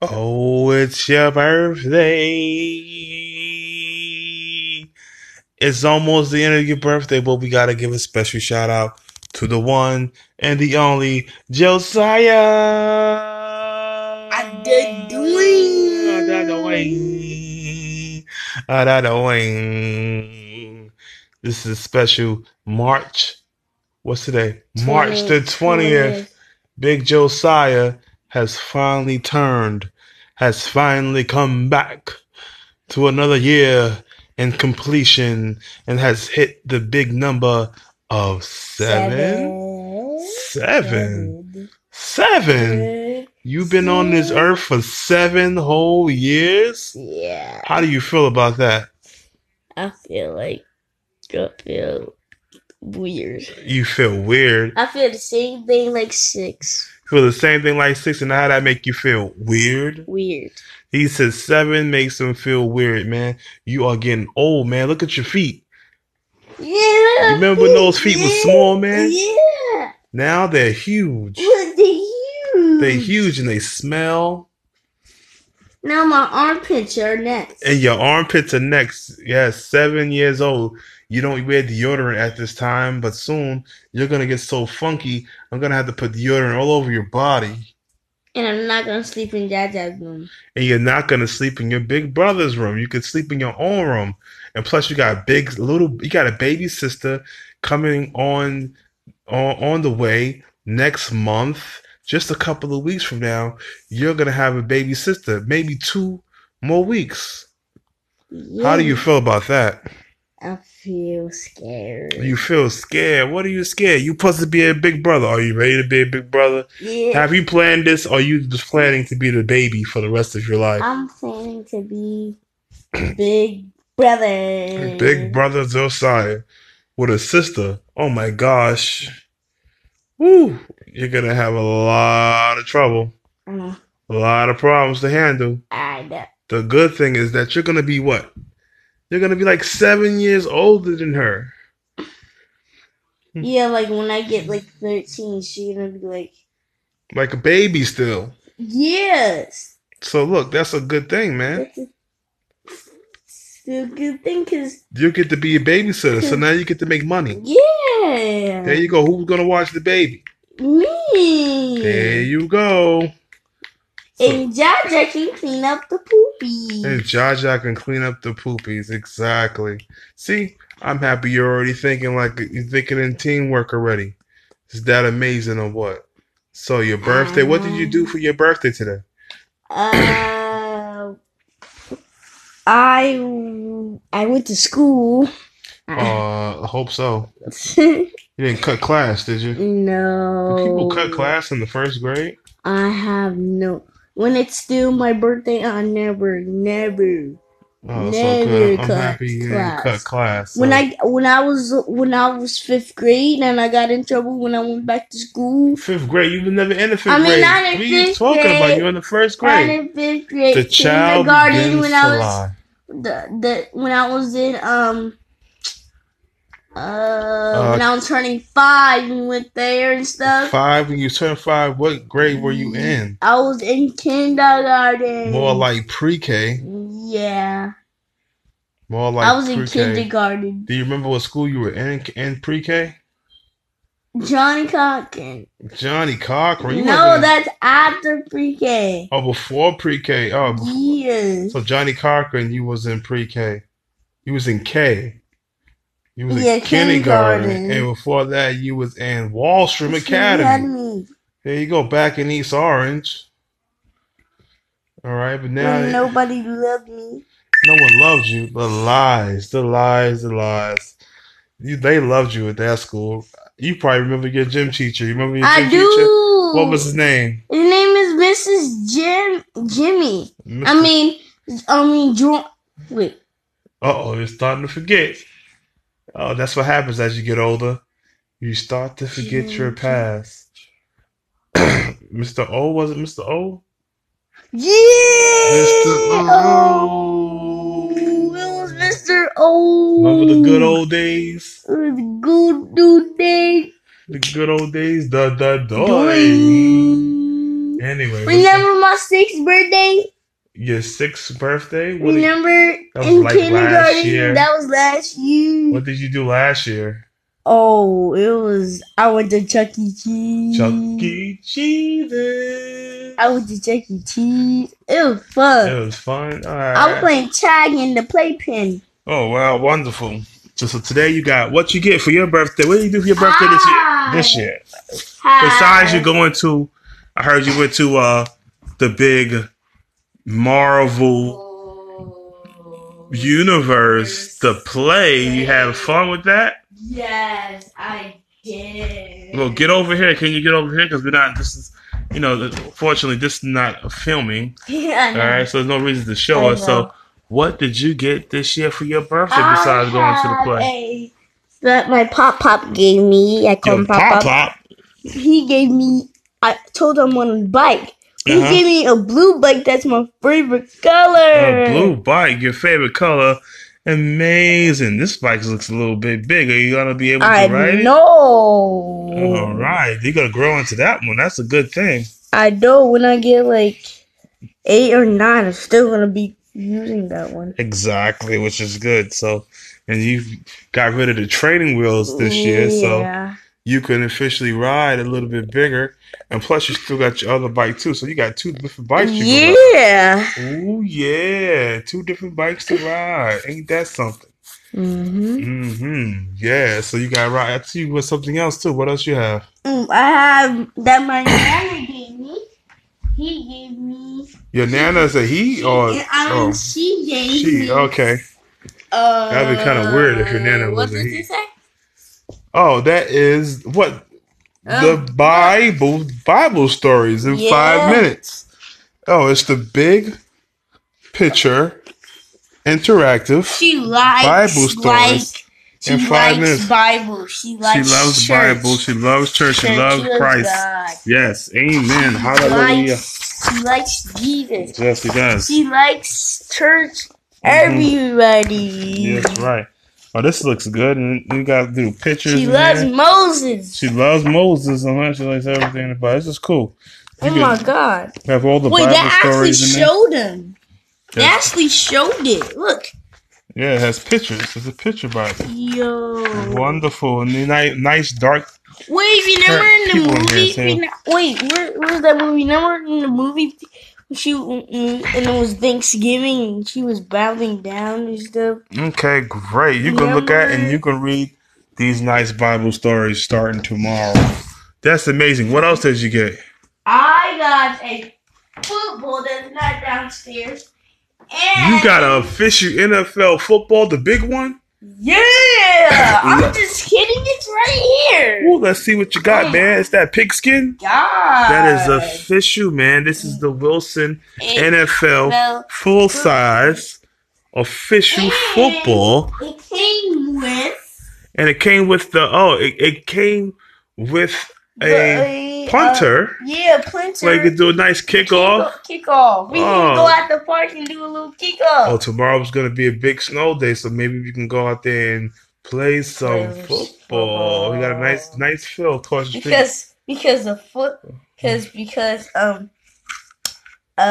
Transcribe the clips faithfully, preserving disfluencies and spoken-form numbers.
Oh, it's your birthday. It's almost the end of your birthday, but we gotta give a special shout out to the one and the only Josiah. I did doing. Doing. This is special March. What's today? March the twentieth. twentieth. Big Josiah has finally turned, has finally come back to another year in completion and has hit the big number of seven. Seven. Seven. Seven. You've been on this earth for seven whole years? Yeah. How do you feel about that? I feel like I feel weird. You feel weird? I feel the same thing like six. Feel the same thing like six, and how that make you feel? Weird? Weird. He says seven makes him feel weird, man. You are getting old, man. Look at your feet. Yeah. You remember when those feet were small, man? Yeah. Now they're huge. They're huge. They're huge and they smell. Now my armpits are next. And your armpits are next. Yeah, seven years old. You don't wear deodorant at this time, but soon you're going to get so funky, I'm going to have to put deodorant all over your body. And I'm not going to sleep in Jaja's room. And you're not going to sleep in your big brother's room. You could sleep in your own room. And plus you got a big little, you got a baby sister coming on, on, on the way next month. Just a couple of weeks from now, you're going to have a baby sister. Maybe two more weeks. Yeah. How do you feel about that? I feel scared. You feel scared? What are you scared? You supposed to be a big brother. Are you ready to be a big brother? Yeah. Have you planned this, or are you just planning to be the baby for the rest of your life? I'm planning to be big brother. Big brother Josiah with a sister. Oh my gosh. Woo. You're going to have a lot of trouble. Uh, a lot of problems to handle. I know. The good thing is that you're going to be what? You're going to be like seven years older than her. Yeah, like when I get like thirteen, she's going to be like... Like a baby still. Yes. So look, that's a good thing, man. That's a, still a good thing because... You get to be a babysitter, so now you get to make money. Yeah. There you go. Who's going to watch the baby? Me. There you go. And Jaja can clean up the poopies. And Jaja can clean up the poopies. Exactly. See, I'm happy you're already thinking like you're thinking in teamwork already. Is that amazing or what? So your birthday, um, what did you do for your birthday today? Uh, I I went to school. Uh, I hope so. You didn't cut class, did you? No. Do people cut class in the first grade? I have no. When it's still my birthday, I never, never, oh, never so good. I'm cut happy you class. didn't cut class. So. When I when I was when I was fifth grade and I got in trouble when I went back to school. Fifth grade? You were never in the fifth I mean, grade. not in what fifth are you talking grade. about? You're in the first grade. Not in fifth grade. The child begins when to I was, lie. The the when I was in um. Uh, uh, when I was turning five, we went there and stuff. Five? When you turned five, what grade were you in? I was in kindergarten. More like pre-K. Yeah. More like I was pre-K. in kindergarten. Do you remember what school you were in in pre-K? Johnny Cochran. Johnny Cochran? You no, that's after pre-K. Oh, before pre-K. Oh, before. Yes. So Johnny Cochran, you was in pre-K. You was in K. You was yeah, in kindergarten. kindergarten. And before that, you was in Wallstream Academy. Academy. There you go, back in East Orange. All right, but now... When nobody loved me. No one loved you. The lies, the lies, the lies. You, they loved you at that school. You probably remember your gym teacher. You remember your gym I teacher? do. What was his name? His name is Missus Jim Jimmy. Mister I mean, I mean, John. Wait. Uh-oh, you're starting to forget. Oh, that's what happens as you get older. You start to forget Jim, your past. Mister O, was it Mister O? Yeah! Mister O! It was Mister O! Remember the good old days? The good old days. The good old days? Da da da. Anyway, remember my sixth birthday? Your sixth birthday? What remember you, that was in like kindergarten? Last year. That was last year. What did you do last year? Oh, it was. I went to Chuck E. Cheese. Chuck E. Cheese. I went to Chuck E. Cheese. It was fun. It was fun. All right. I was playing tag in the playpen. Oh wow, wonderful! So, so today you got what you get for your birthday. What did you do for your birthday this year? This year, Hi. besides you going to, I heard you went to uh the big Marvel Universe, the play. You had fun with that? Yes, I did. Well, get over here. Can you get over here? Because we're not. This is, you know, fortunately, this is not a filming. Yeah. All right, so there's no reason to show us. So, what did you get this year for your birthday besides I going to the play? A, that my pop pop gave me. I call Your him pop pop pop. pop. He gave me. I told him on a bike. He Uh-huh. gave me a blue bike. That's my favorite color. A blue bike, your favorite color. Amazing. This bike looks a little bit big. Are you gonna be able to I ride it? know. All right, you're gonna grow into that one. That's a good thing. I know. When I get like eight or nine, I'm still gonna be using that one. Exactly, which is good. So, and you got rid of the training wheels this year, so Yeah. you can officially ride a little bit bigger. And plus, you still got your other bike too. So you got two different bikes you can ride. Yeah. Oh yeah, two different bikes to ride. Ain't that something? Mm-hmm. Mm-hmm. Yeah. So you got ride. I see you with something else too. What else you have? Mm, I have that my nana gave me. He gave me. Your nana's a he or I mean, oh she gave she? me. Okay. Uh, That'd be kind of weird if your nana What was a did he. you say? Oh, that is what the Um, Bible Bible stories in Yeah. five minutes. Oh, it's the big picture interactive. She likes Bible stories like she in five likes minutes. Bible. She likes She loves the church. Bible. She loves church. She Church, loves she loves Christ. God. Yes. Amen. She Hallelujah. likes, she likes Jesus. Yes, he does. She likes church. Mhm. Everybody. Yes, right. Oh, this looks good. And you got little pictures. She in loves there. Moses. She loves Moses, and she likes everything about it. This is cool. Oh You my can God! have all the Wait, Bible that actually stories in there. showed him. They Yes. actually showed it. Look. Yeah, it has pictures. It's a picture Bible. Yo. Wonderful. And the nice, nice dark. Wait, remember in the People in here movie? saying- rena- Wait, where, where's that movie? Remember in the movie? She mm, and it was Thanksgiving and she was bowing down and stuff. Okay, great. You can look at and you can read these nice Bible stories starting tomorrow. That's amazing. What else did you get? I got a football that's not downstairs. And You got a official N F L football, the big one? Yeah! I'm just kidding. It's right here. Ooh, let's see what you got, man. It's that pigskin? God. That is official, man. This is the Wilson N F L Well, full size official and football. It came with And it came with the oh, it, it came with a the, punter. Uh, yeah, punter. So you could do a nice kickoff. Kick off. We Oh. can go out the park and do a little kickoff. Oh, tomorrow's gonna be a big snow day, so maybe we can go out there and play some Play football. We got a nice, nice field across the street. because because the foot because because um uh,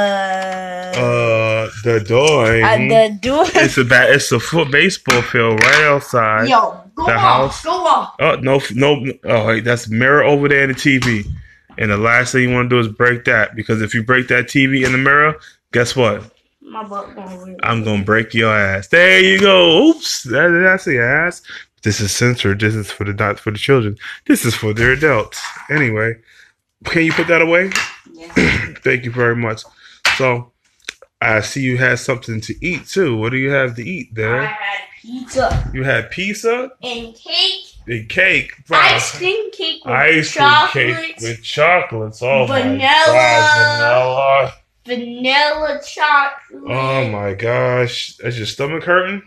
Uh, the door. uh ain't the door. It's a ba- It's a foot baseball field right outside. Yo, go the off, house. go off. Oh no, no! Oh, wait, that's mirror over there in the T V. And the last thing you want to do is break that, because if you break that T V in the mirror, guess what? My butt gonna win. I'm gonna break your ass. There you go. Oops, that, that's the ass. This is censored. This is for the not for the children. This is for the adults. Anyway, can you put that away? Yes. Thank you very much. So, I see you had something to eat too. What do you have to eat I there? had pizza You had pizza and cake, and cake. Wow. ice cream cake with Ice cream chocolate, cake with chocolates. Oh Vanilla. my god, vanilla chocolate. vanilla. Oh my gosh. Is your stomach hurting?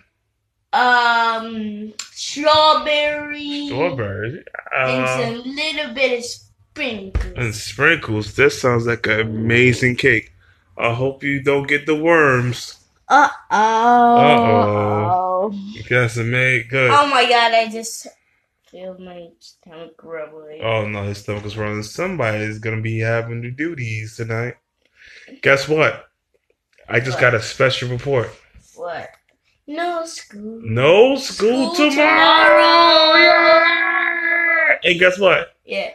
Um, strawberry, Strawberries. and Uh, some little bit of sprinkles. and sprinkles. This sounds like an amazing cake. I hope you don't get the worms. Uh oh. Uh-oh. You got some made good. Oh my god! I just feel my stomach rumbling. Oh no, his stomach is rumbling. Somebody's gonna be having the duties tonight. Guess what? I just What? got a special report. What? No school. No school, School tomorrow. tomorrow. Yeah! And guess what? Yeah.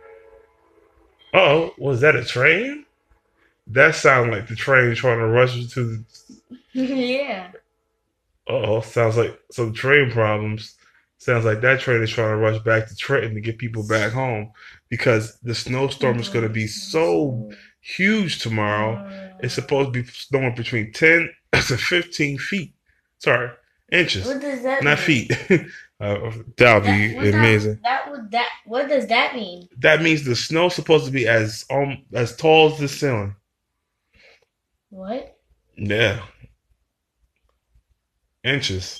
Oh, was that a train? That sounded like the train trying to rush you to the. Yeah. Oh, sounds like some train problems. Sounds like that train is trying to rush back to Trenton to get people back home because the snowstorm is going to be so huge tomorrow. It's supposed to be snowing between ten to fifteen feet. Sorry, inches, What does that not mean? feet. uh, that would be That, what amazing. That, that would that. What does that mean? That means the snow's supposed to be as um as tall as the ceiling. What? Yeah, inches,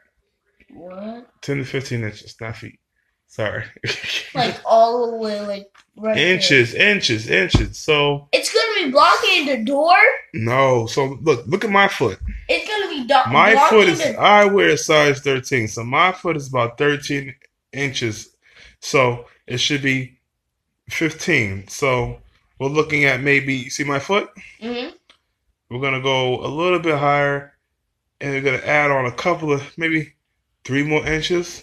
What? ten to fifteen inches, not feet. Sorry. Like all the way, like right Inches, there. inches, inches. So It's gonna be blocking the door. no. So look, look at my foot. It's gonna be do- My blocking foot is. the. I wear a size thirteen, so my foot is about thirteen inches. So it should be fifteen. So we're looking at maybe. See my foot? Mm-hmm. We're gonna go a little bit higher, and we're gonna add on a couple of maybe three more inches.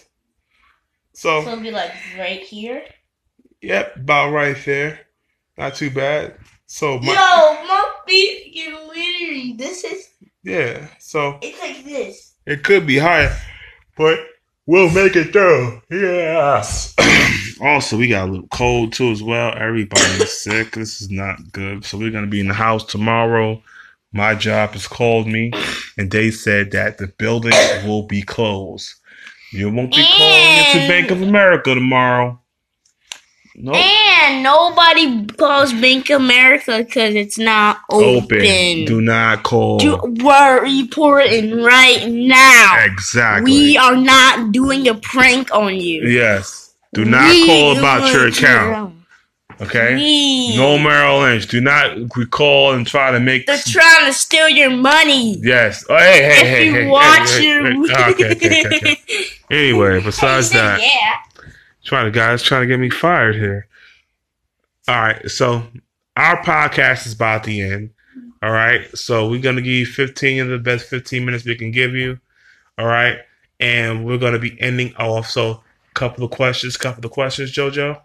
So So it'll be like right here. yep, about right there. Not too bad. So my Yo, my feet get literally. This is. yeah. So It's like this. it could be higher, but we'll make it through. Yes. Also, we got a little cold too as well. Everybody's sick. This is not good. So we're gonna be in the house tomorrow. My job has called me, and they said that the building will be closed. You won't be calling into And- Bank of America tomorrow. Nope. And nobody calls Bank of America because it's not open. Open. Do not call. Do, we're reporting right now. Exactly. We are not doing a prank on you. Yes. Do not We call about your want account. Okay? We- No Merrill Lynch. Do not recall and try to make. They're trying to steal your money. Yes. Oh, hey, hey, If hey, you hey, watch hey, your. hey, hey. Okay, okay, okay, okay. Anyway, besides He said that, yeah. trying to guys trying to get me fired here. All right, so our podcast is about to end. All right, so we're gonna give you fifteen of the best fifteen minutes we can give you. All right, and we're gonna be ending off. So, couple of questions, couple of questions, JoJo.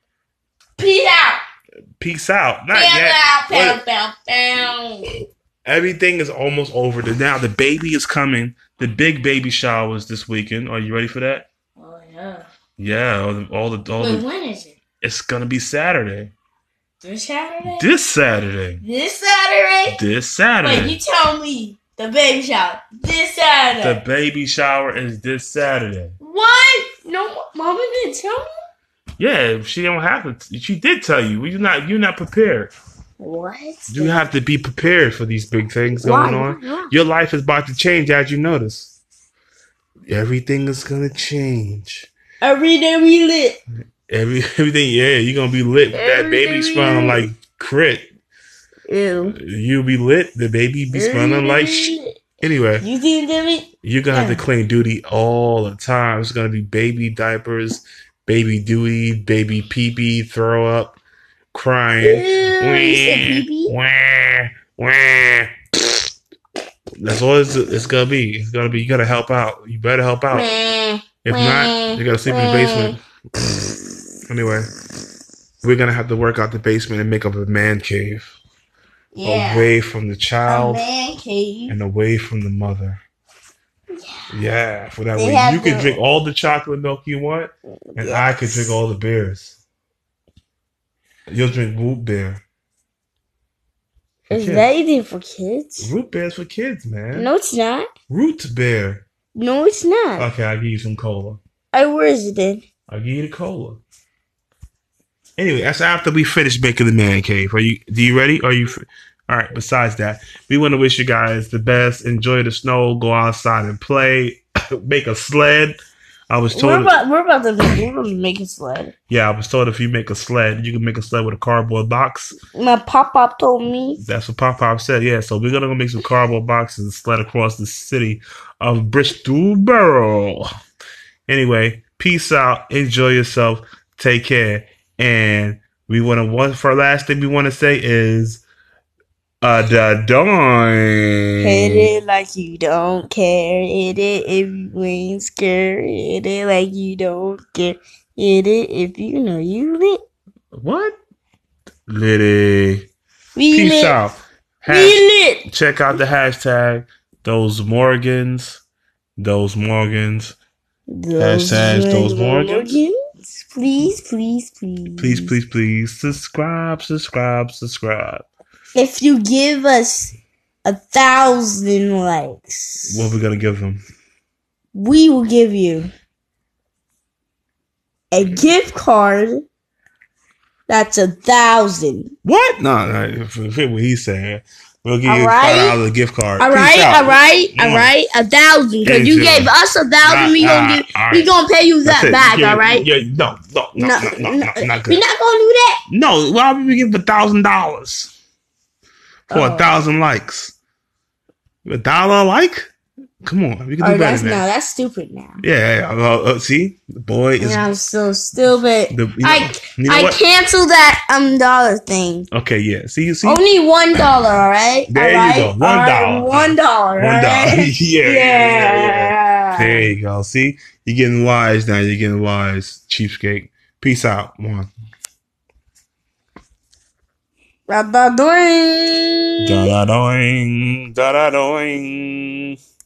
Peace out. Peace out. Not Pow, yet. pow, pow, Wait. pow, pow. Everything is almost over. Now the baby is coming. The big baby shower is this weekend. Are you ready for that? Oh yeah. Yeah, all the all the, all Wait, the when is it? it's gonna be Saturday. This Saturday? This Saturday. This Saturday? This Saturday. Wait, you tell me the baby shower. This Saturday. The baby shower is this Saturday. What? No, Mama didn't tell me. Yeah, she don't have to. She did tell you. You're not. You're not prepared. What? You have to be prepared for these big things Why? going on. Why? Why? Your life is about to change, as you notice. Everything is gonna change. Every day we lit. Every everything. Yeah, you're gonna be lit. With that baby Everything smelling lit. like crit. Ew. You'll be lit. The baby be smelling like sh- Anyway, You think that me? you're gonna have Yeah. to clean duty all the time. It's gonna be baby diapers, baby dewy, baby pee pee, throw up, crying. Ew, you said pee-pee? Wah, wah. That's all it's, it's gonna be. It's gonna be. You gotta help out. You better help out. Meh. If not, you gotta sleep in the basement. Anyway, we're gonna have to work out the basement and make up a man cave Yeah. away from the A child man cave. and away from the mother. Yeah, for that They way have you can the- drink all the chocolate milk you want, and I can drink all the beers. You'll drink root beer. For Is kids. that anything for kids? Root beer's for kids, man. No, it's not. Root beer. No, it's not. Okay, I'll give you some cola. I where is it then? I'll give you the cola. Anyway, that's after we finish making the man cave. Are you? Do you ready? Are you? F- All right. Besides that, we want to wish you guys the best. Enjoy the snow. Go outside and play. Make a sled. I was We're told. about we're about to we're about to make a sled. Yeah, I was told if you make a sled, you can make a sled with a cardboard box. My pop pop told me. That's what Pop Pop said. Yeah, so we're gonna go make some cardboard boxes and sled across the city of Bristol Borough. Anyway, Peace out. Enjoy yourself. Take care. And we want to one for our last thing we want to say is uh da doing. Hit it like you don't care. Hit it if you ain't scared. Hit it like you don't care. Hit it if you know you lit. What? Litty. We Peace lit. out. Has- We lit. check out the hashtag those Morgans. Those Morgans. Those Hashtags those Morgans. Morgans. Please, please, please. Please, please, please subscribe, subscribe, subscribe. If you give us a thousand likes, What are we gonna give them? we will give you a gift card that's a thousand. What? No, no. Forget what he said. We'll give All you right. five dollars gift card. All Peace right, out. all right, Come all on. right, a thousand. Because you Enjoy. gave us a thousand, we Nah, gonna nah, give, all we right. gonna pay you That's that it. back. Yeah, all right. Yeah, no, no, no, no, no, no, no, not good. We're not gonna do that. No, why would we give a thousand dollars for Oh. a thousand likes? A dollar a like? Come on, we can do Oh, better that's than now. that. That's stupid now. Yeah, yeah. Uh, uh, see, the boy is. Yeah, I'm so stupid. The, you know, I you know I what? cancel that um dollar thing. Okay, yeah. See, you see. Only one dollar, all right. There all you right? go. One All right, dollar. One dollar. One all dollar. right? yeah, yeah, yeah, yeah. Yeah. There you go. See, you're getting wise now. You're getting wise, cheapskate. Peace out. One. Ba-ba-doing. Da da doing. Da da doing.